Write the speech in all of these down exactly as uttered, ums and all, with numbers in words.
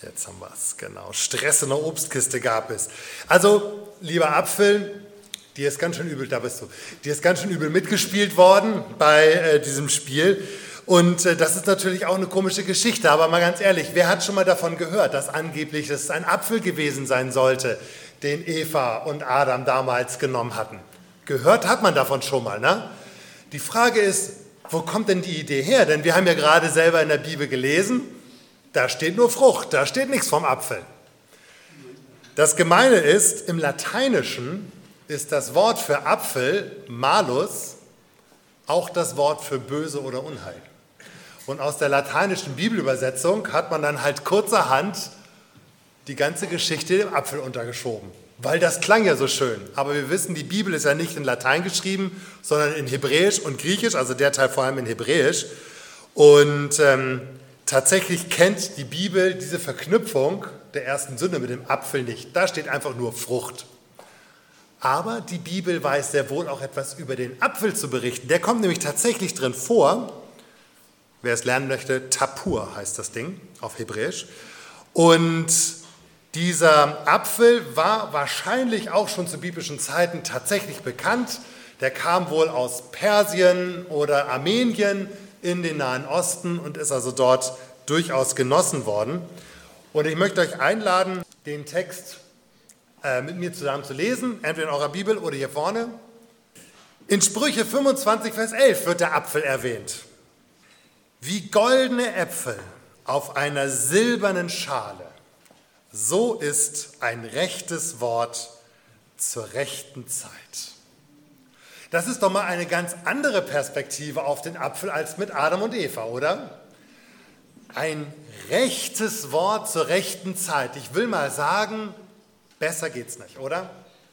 Jetzt haben wir es, genau. Stress in der Obstkiste gab es. Also, lieber Apfel, dir ist ganz schön übel, da bist du, dir ist ganz schön übel mitgespielt worden bei äh, diesem Spiel. Und äh, das ist natürlich auch eine komische Geschichte, aber mal ganz ehrlich, wer hat schon mal davon gehört, dass angeblich es ein Apfel gewesen sein sollte, den Eva und Adam damals genommen hatten? Gehört hat man davon schon mal, ne? Die Frage ist, wo kommt denn die Idee her? Denn wir haben ja gerade selber in der Bibel gelesen, da steht nur Frucht, da steht nichts vom Apfel. Das Gemeine ist, im Lateinischen ist das Wort für Apfel, Malus, auch das Wort für böse oder Unheil. Und aus der lateinischen Bibelübersetzung hat man dann halt kurzerhand die ganze Geschichte dem Apfel untergeschoben. Weil das klang ja so schön. Aber wir wissen, die Bibel ist ja nicht in Latein geschrieben, sondern in Hebräisch und Griechisch, also der Teil vor allem in Hebräisch. Und ähm, tatsächlich kennt die Bibel diese Verknüpfung der ersten Sünde mit dem Apfel nicht. Da steht einfach nur Frucht. Aber die Bibel weiß sehr wohl auch etwas über den Apfel zu berichten. Der kommt nämlich tatsächlich drin vor. Wer es lernen möchte, Tapur heißt das Ding auf Hebräisch. Und dieser Apfel war wahrscheinlich auch schon zu biblischen Zeiten tatsächlich bekannt. Der kam wohl aus Persien oder Armenien in den Nahen Osten und ist also dort durchaus genossen worden. Und ich möchte euch einladen, den Text äh, mit mir zusammen zu lesen, entweder in eurer Bibel oder hier vorne. In Sprüche fünfundzwanzig, Vers elf wird der Apfel erwähnt. Wie goldene Äpfel auf einer silbernen Schale, so ist ein rechtes Wort zur rechten Zeit. Das ist doch mal eine ganz andere Perspektive auf den Apfel als mit Adam und Eva, oder? Ein rechtes Wort zur rechten Zeit. Ich will mal sagen, besser geht's nicht, oder?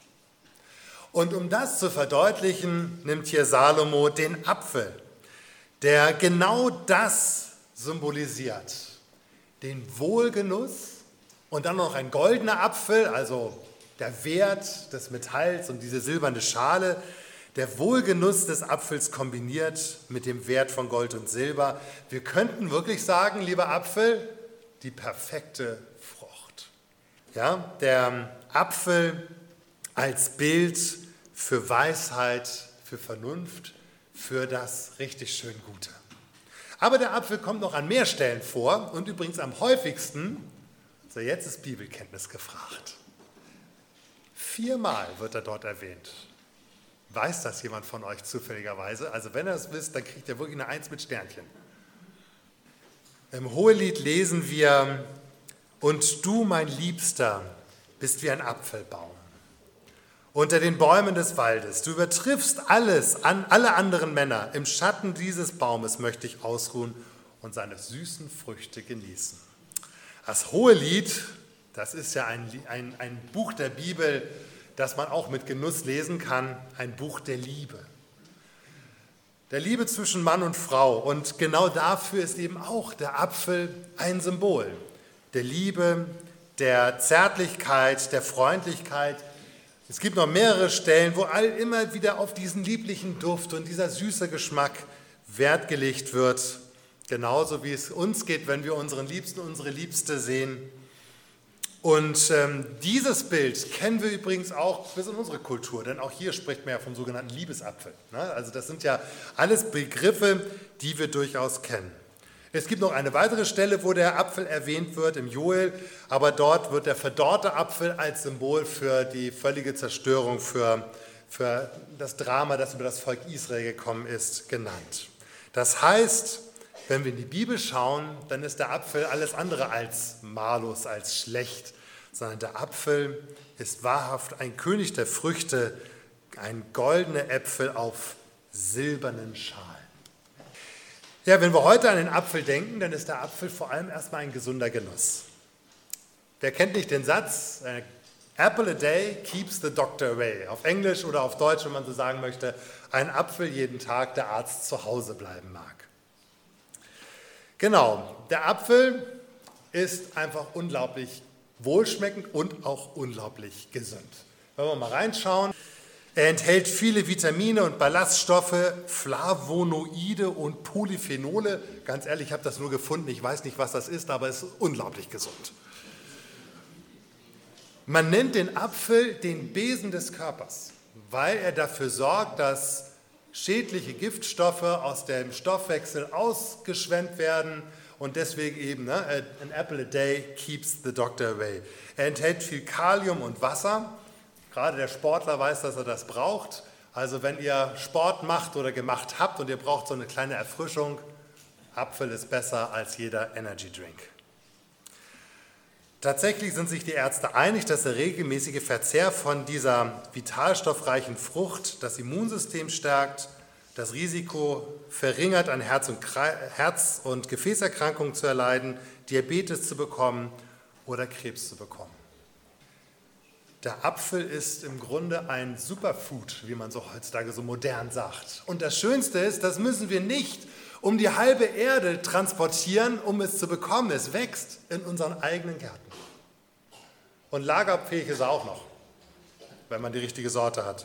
Und um das zu verdeutlichen, nimmt hier Salomo den Apfel, der genau das symbolisiert. Den Wohlgenuss und dann noch ein goldener Apfel, also der Wert des Metalls und diese silberne Schale, der Wohlgenuss des Apfels kombiniert mit dem Wert von Gold und Silber. Wir könnten wirklich sagen, lieber Apfel, die perfekte Frucht. Ja, der Apfel als Bild für Weisheit, für Vernunft, für das richtig schön Gute. Aber der Apfel kommt noch an mehr Stellen vor und übrigens am häufigsten, so jetzt ist Bibelkenntnis gefragt. Viermal wird er dort erwähnt. Weiß das jemand von euch zufälligerweise? Also wenn ihr es wisst, dann kriegt ihr wirklich eine Eins mit Sternchen. Im Hohelied lesen wir, und du, mein Liebster, bist wie ein Apfelbaum unter den Bäumen des Waldes. Du übertriffst alles, an alle anderen Männer. Im Schatten dieses Baumes möchte ich ausruhen und seine süßen Früchte genießen. Das Hohelied, das ist ja ein, ein, ein Buch der Bibel, das man auch mit Genuss lesen kann, ein Buch der Liebe. Der Liebe zwischen Mann und Frau. Und genau dafür ist eben auch der Apfel ein Symbol. Der Liebe, der Zärtlichkeit, der Freundlichkeit. Es gibt noch mehrere Stellen, wo all immer wieder auf diesen lieblichen Duft und dieser süße Geschmack Wert gelegt wird. Genauso wie es uns geht, wenn wir unseren Liebsten, unsere Liebste sehen. Und ähm, dieses Bild kennen wir übrigens auch bis in unsere Kultur, denn auch hier spricht man ja vom sogenannten Liebesapfel. Ne? Also das sind ja alles Begriffe, die wir durchaus kennen. Es gibt noch eine weitere Stelle, wo der Apfel erwähnt wird, im Joel, aber dort wird der verdorrte Apfel als Symbol für die völlige Zerstörung, für, für das Drama, das über das Volk Israel gekommen ist, genannt. Das heißt, wenn wir in die Bibel schauen, dann ist der Apfel alles andere als Malus, als schlecht, sondern der Apfel ist wahrhaft ein König der Früchte, ein goldener Äpfel auf silbernen Schalen. Ja, wenn wir heute an den Apfel denken, dann ist der Apfel vor allem erstmal ein gesunder Genuss. Wer kennt nicht den Satz, Apple a day keeps the doctor away. Auf Englisch oder auf Deutsch, wenn man so sagen möchte, ein Apfel jeden Tag, der Arzt zu Hause bleiben mag. Genau, der Apfel ist einfach unglaublich wohlschmeckend und auch unglaublich gesund. Wenn wir mal reinschauen, Er enthält viele Vitamine und Ballaststoffe, Flavonoide und Polyphenole. Ganz ehrlich, ich habe das nur gefunden, ich weiß nicht, was das ist, aber es ist unglaublich gesund. Man nennt den Apfel den Besen des Körpers, weil er dafür sorgt, dass schädliche Giftstoffe aus dem Stoffwechsel ausgeschwemmt werden und deswegen eben, ne, an apple a day keeps the doctor away. Er enthält viel Kalium und Wasser. Gerade der Sportler weiß, dass er das braucht. Also wenn ihr Sport macht oder gemacht habt und ihr braucht so eine kleine Erfrischung, Apfel ist besser als jeder Energy Drink. Tatsächlich sind sich die Ärzte einig, dass der regelmäßige Verzehr von dieser vitalstoffreichen Frucht das Immunsystem stärkt, das Risiko verringert, an Herz- und, Herz- und Gefäßerkrankungen zu erleiden, Diabetes zu bekommen oder Krebs zu bekommen. Der Apfel ist im Grunde ein Superfood, wie man so heutzutage so modern sagt. Und das Schönste ist, das müssen wir nicht um die halbe Erde transportieren, um es zu bekommen. Es wächst in unseren eigenen Gärten. Und lagerfähig ist er auch noch, wenn man die richtige Sorte hat.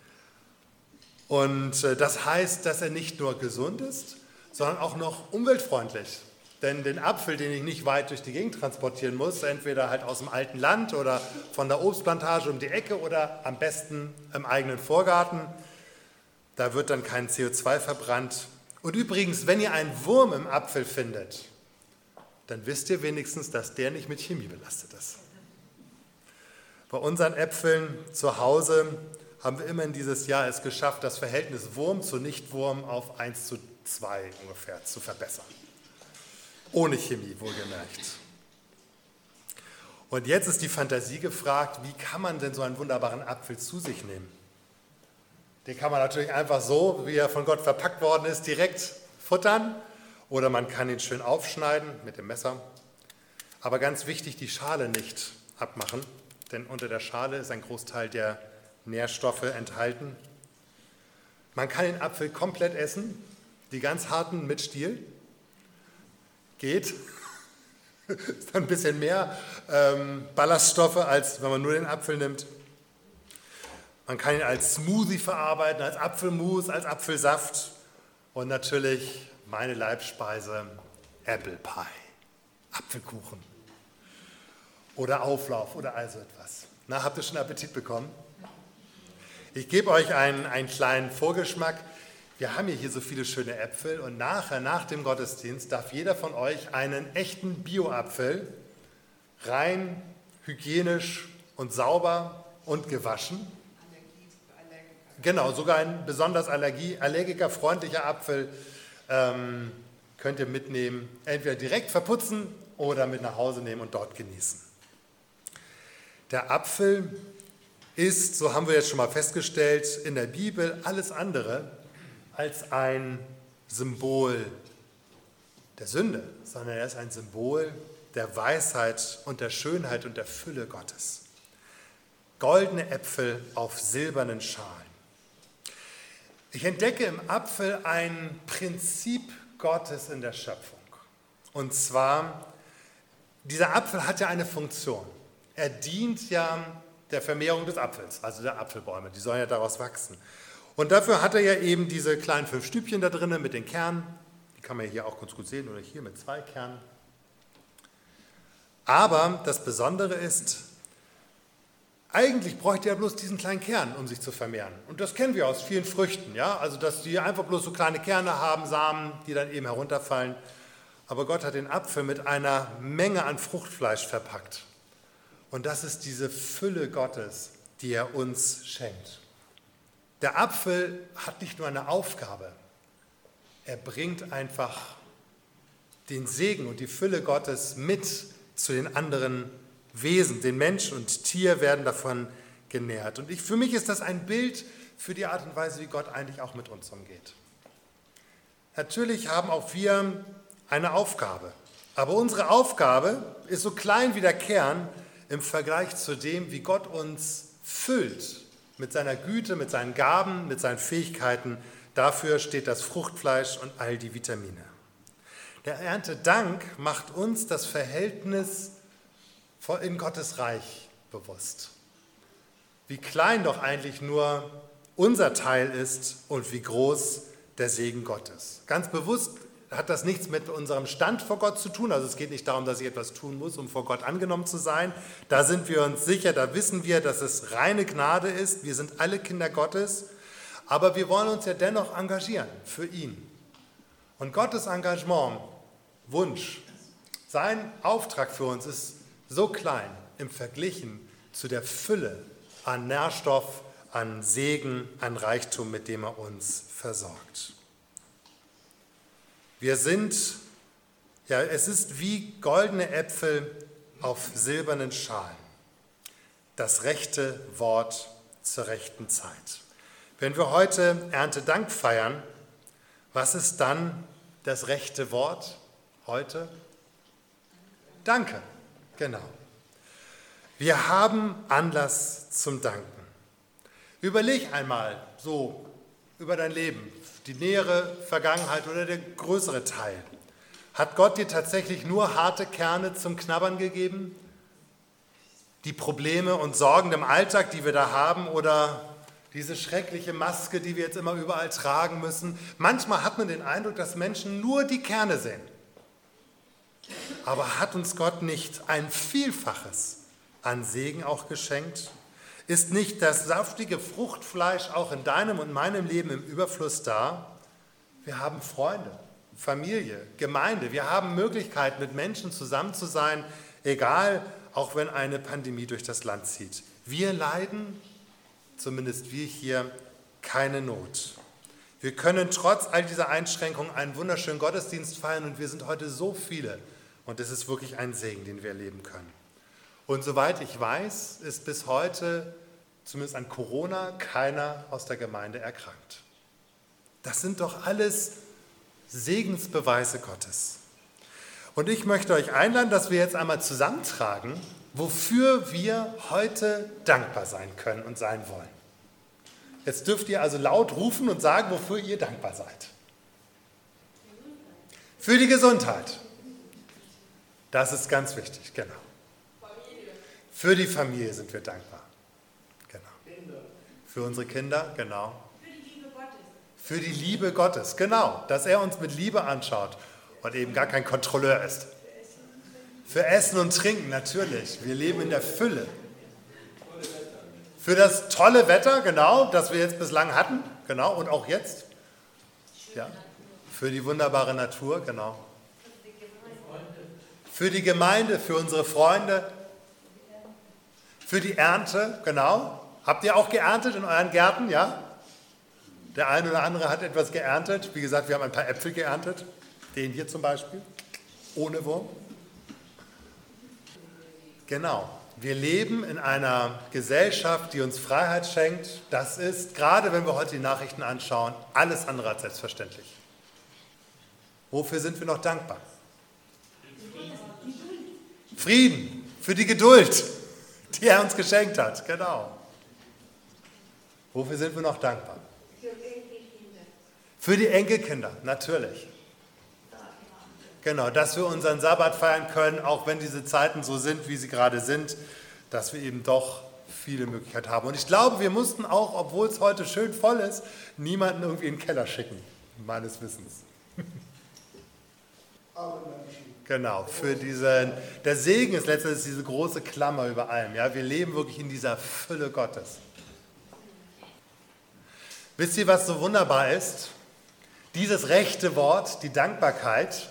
Und das heißt, dass er nicht nur gesund ist, sondern auch noch umweltfreundlich. Denn den Apfel, den ich nicht weit durch die Gegend transportieren muss, entweder halt aus dem alten Land oder von der Obstplantage um die Ecke oder am besten im eigenen Vorgarten, da wird dann kein C O zwei verbrannt. Und übrigens, wenn ihr einen Wurm im Apfel findet, dann wisst ihr wenigstens, dass der nicht mit Chemie belastet ist. Bei unseren Äpfeln zu Hause haben wir immerhin dieses Jahr es geschafft, das Verhältnis Wurm zu Nichtwurm auf eins zu zwei ungefähr zu verbessern. Ohne Chemie, wohlgemerkt. Und jetzt ist die Fantasie gefragt, wie kann man denn so einen wunderbaren Apfel zu sich nehmen? Den kann man natürlich einfach so, wie er von Gott verpackt worden ist, direkt futtern. Oder man kann ihn schön aufschneiden mit dem Messer. Aber ganz wichtig, die Schale nicht abmachen, denn unter der Schale ist ein Großteil der Nährstoffe enthalten. Man kann den Apfel komplett essen, die ganz harten mit Stiel. Geht. Ist ein bisschen mehr ähm, Ballaststoffe, als wenn man nur den Apfel nimmt. Man kann ihn als Smoothie verarbeiten, als Apfelmus, als Apfelsaft und natürlich meine Leibspeise, Apple Pie, Apfelkuchen oder Auflauf oder also etwas. Na, habt ihr schon Appetit bekommen? Ich gebe euch einen, einen kleinen Vorgeschmack. Wir haben hier so viele schöne Äpfel und nachher, nach dem Gottesdienst, darf jeder von euch einen echten Bio-Apfel, rein, hygienisch und sauber und gewaschen. Genau, sogar ein besonders Allergie, allergikerfreundlicher Apfel ähm, könnt ihr mitnehmen, entweder direkt verputzen oder mit nach Hause nehmen und dort genießen. Der Apfel ist, so haben wir jetzt schon mal festgestellt, in der Bibel alles andere als ein Symbol der Sünde, sondern er ist ein Symbol der Weisheit und der Schönheit und der Fülle Gottes. Goldene Äpfel auf silbernen Schalen. Ich entdecke im Apfel ein Prinzip Gottes in der Schöpfung. Und zwar, dieser Apfel hat ja eine Funktion. Er dient ja der Vermehrung des Apfels, also der Apfelbäume, die sollen ja daraus wachsen. Und dafür hat er ja eben diese kleinen fünf Stübchen da drinnen mit den Kernen. Die kann man hier auch ganz gut sehen, oder hier mit zwei Kernen. Aber das Besondere ist, eigentlich bräuchte er bloß diesen kleinen Kern, um sich zu vermehren. Und das kennen wir aus vielen Früchten, ja? Also dass die einfach bloß so kleine Kerne haben, Samen, die dann eben herunterfallen. Aber Gott hat den Apfel mit einer Menge an Fruchtfleisch verpackt. Und das ist diese Fülle Gottes, die er uns schenkt. Der Apfel hat nicht nur eine Aufgabe, er bringt einfach den Segen und die Fülle Gottes mit zu den anderen Wesen. Den Mensch und Tier werden davon genährt. Und ich, für mich ist das ein Bild für die Art und Weise, wie Gott eigentlich auch mit uns umgeht. Natürlich haben auch wir eine Aufgabe, aber unsere Aufgabe ist so klein wie der Kern im Vergleich zu dem, wie Gott uns füllt mit seiner Güte, mit seinen Gaben, mit seinen Fähigkeiten. Dafür steht das Fruchtfleisch und all die Vitamine. Der Erntedank macht uns das Verhältnis in Gottes Reich bewusst. Wie klein doch eigentlich nur unser Teil ist und wie groß der Segen Gottes. Ganz bewusst hat das nichts mit unserem Stand vor Gott zu tun. Also es geht nicht darum, dass ich etwas tun muss, um vor Gott angenommen zu sein. Da sind wir uns sicher, da wissen wir, dass es reine Gnade ist. Wir sind alle Kinder Gottes. Aber wir wollen uns ja dennoch engagieren für ihn. Und Gottes Engagement, Wunsch, sein Auftrag für uns ist so klein im Verglichen zu der Fülle an Nährstoff, an Segen, an Reichtum, mit dem er uns versorgt. Wir sind, ja, es ist wie goldene Äpfel auf silbernen Schalen. Das rechte Wort zur rechten Zeit. Wenn wir heute Erntedank feiern, was ist dann das rechte Wort heute? Danke, genau. Wir haben Anlass zum Danken. Überleg einmal so über dein Leben, die nähere Vergangenheit oder der größere Teil. Hat Gott dir tatsächlich nur harte Kerne zum Knabbern gegeben? Die Probleme und Sorgen im Alltag, die wir da haben, oder diese schreckliche Maske, die wir jetzt immer überall tragen müssen? Manchmal hat man den Eindruck, dass Menschen nur die Kerne sehen. Aber hat uns Gott nicht ein Vielfaches an Segen auch geschenkt? Ist nicht das saftige Fruchtfleisch auch in deinem und meinem Leben im Überfluss da? Wir haben Freunde, Familie, Gemeinde. Wir haben Möglichkeit, mit Menschen zusammen zu sein, egal, auch wenn eine Pandemie durch das Land zieht. Wir leiden, zumindest wir hier, keine Not. Wir können trotz all dieser Einschränkungen einen wunderschönen Gottesdienst feiern und wir sind heute so viele. Und es ist wirklich ein Segen, den wir erleben können. Und soweit ich weiß, ist bis heute, zumindest an Corona, keiner aus der Gemeinde erkrankt. Das sind doch alles Segensbeweise Gottes. Und ich möchte euch einladen, dass wir jetzt einmal zusammentragen, wofür wir heute dankbar sein können und sein wollen. Jetzt dürft ihr also laut rufen und sagen, wofür ihr dankbar seid. Für die Gesundheit. Das ist ganz wichtig, genau. Für die Familie sind wir dankbar. Genau. Für unsere Kinder, genau. Für die Liebe Gottes. Für die Liebe Gottes, genau. Dass er uns mit Liebe anschaut und eben gar kein Kontrolleur ist. Für Essen und Trinken, natürlich. Wir leben in der Fülle. Für das tolle Wetter, genau, das wir jetzt bislang hatten, genau, und auch jetzt. Ja. Für die wunderbare Natur, genau. Für die Gemeinde, für unsere Freunde. Für die Ernte, genau. Habt ihr auch geerntet in euren Gärten, ja? Der eine oder andere hat etwas geerntet. Wie gesagt, wir haben ein paar Äpfel geerntet. Den hier zum Beispiel, ohne Wurm. Genau. Wir leben in einer Gesellschaft, die uns Freiheit schenkt. Das ist, gerade wenn wir heute die Nachrichten anschauen, alles andere als selbstverständlich. Wofür sind wir noch dankbar? Frieden, für die Geduld, die er uns geschenkt hat, genau. Wofür sind wir noch dankbar? Für die Enkelkinder, natürlich. Genau, dass wir unseren Sabbat feiern können, auch wenn diese Zeiten so sind, wie sie gerade sind, dass wir eben doch viele Möglichkeiten haben. Und ich glaube, wir mussten auch, obwohl es heute schön voll ist, niemanden irgendwie in den Keller schicken, meines Wissens. Genau, für diesen, der Segen ist letztendlich diese große Klammer über allem. Ja? Wir leben wirklich in dieser Fülle Gottes. Wisst ihr, was so wunderbar ist? Dieses rechte Wort, die Dankbarkeit,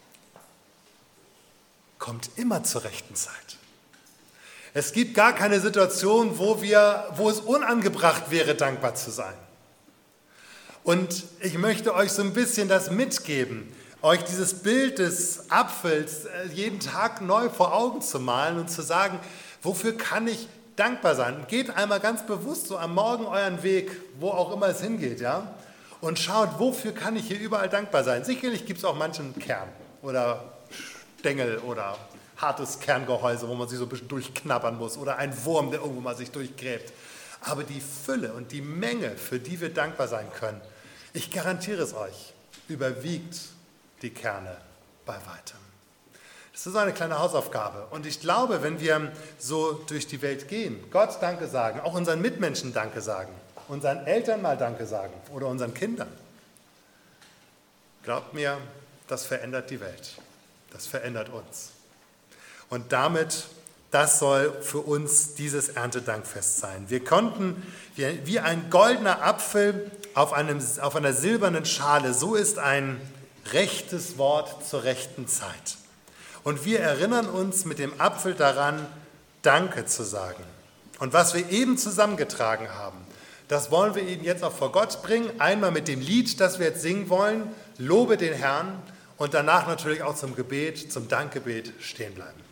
kommt immer zur rechten Zeit. Es gibt gar keine Situation, wo, wir, wo es unangebracht wäre, dankbar zu sein. Und ich möchte euch so ein bisschen das mitgeben, euch dieses Bild des Apfels jeden Tag neu vor Augen zu malen und zu sagen, wofür kann ich dankbar sein? Und geht einmal ganz bewusst so am Morgen euren Weg, wo auch immer es hingeht, ja, und schaut, wofür kann ich hier überall dankbar sein? Sicherlich gibt es auch manchen Kern oder Stängel oder hartes Kerngehäuse, wo man sich so ein bisschen durchknabbern muss oder ein Wurm, der irgendwo mal sich durchgräbt. Aber die Fülle und die Menge, für die wir dankbar sein können, ich garantiere es euch, überwiegt die Kerne bei weitem. Das ist so eine kleine Hausaufgabe. Und ich glaube, wenn wir so durch die Welt gehen, Gott Danke sagen, auch unseren Mitmenschen Danke sagen, unseren Eltern mal Danke sagen oder unseren Kindern. Glaubt mir, das verändert die Welt. Das verändert uns. Und damit, das soll für uns dieses Erntedankfest sein. Wir konnten, wie, wie ein goldener Apfel auf, einem, auf einer silbernen Schale, so ist ein rechtes Wort zur rechten Zeit. Und wir erinnern uns mit dem Apfel daran, Danke zu sagen. Und was wir eben zusammengetragen haben, das wollen wir eben jetzt auch vor Gott bringen. Einmal mit dem Lied, das wir jetzt singen wollen, Lobe den Herrn, und danach natürlich auch zum Gebet, zum Dankgebet stehen bleiben.